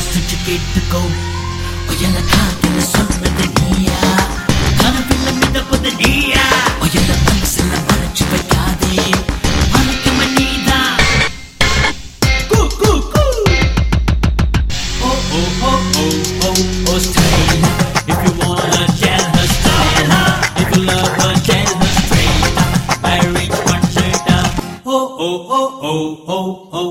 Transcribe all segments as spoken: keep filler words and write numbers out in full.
யோசிச்சு கேட்டுக்கோ. ஒயல காதல சொன்னது நீயா, கனவில்ல மிதப்பது நீயா. ஒயல மனசுல மறைச்சு வைக்காதே, மறைக்கம நீதான். கூ கூ கூ. Oh oh oh oh oh oh style. If you wanna tell her style, if you love her tell her straight. Marry one straight up. Oh oh oh oh oh oh.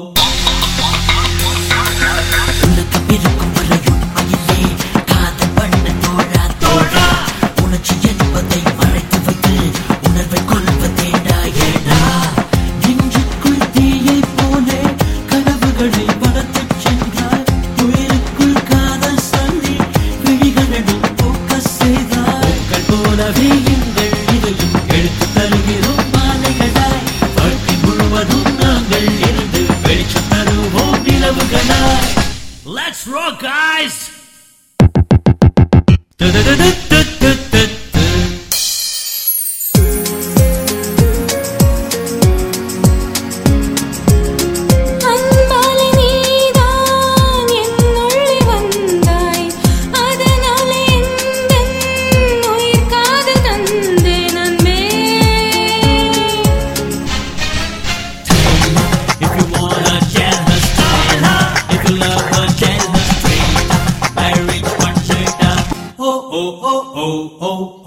Let's rock, guys! Oh, oh, oh, oh, oh.